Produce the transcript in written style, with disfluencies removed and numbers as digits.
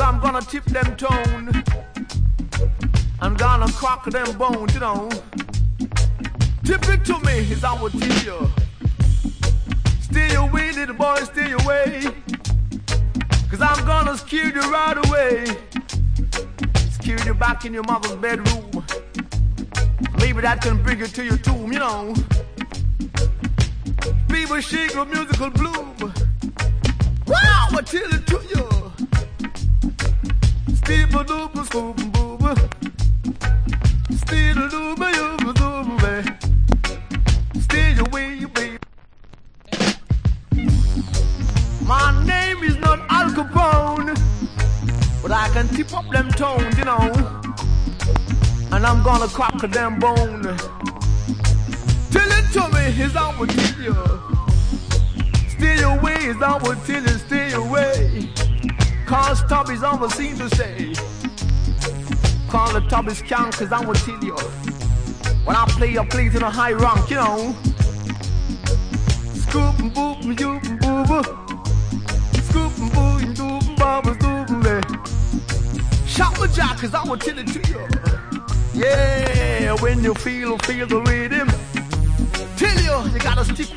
I'm gonna tip them tone. I'm gonna crack them bones, you know. Tip it to me, is I will tell you. Stay away, little boy, stay away. Cause I'm gonna scare you right away. Scare you back in your mother's bedroom. Maybe that can bring you to your tomb, you know. People shake your musical bloom. Wow, I tell it to you. Steeple doop, scoop, boob. Steeple doop, you doop, stay away, baby. My name is not Al Capone, but I can tip up them tones, you know. And I'm gonna crack a damn bone. Tell it to me, is I will tell you. Stay away, is I will tell you, stay away. Cause Tubby's on the scene to say. Call the Tubby's count, cause I will tell you. When I play in a high rank, you know. Scoop and boop and you and boo boo. Scoop and boo and doop and bubba doop and me. Shout the jack, cause I will tell it to you. Yeah, when you feel the rhythm. Tell you, you gotta stick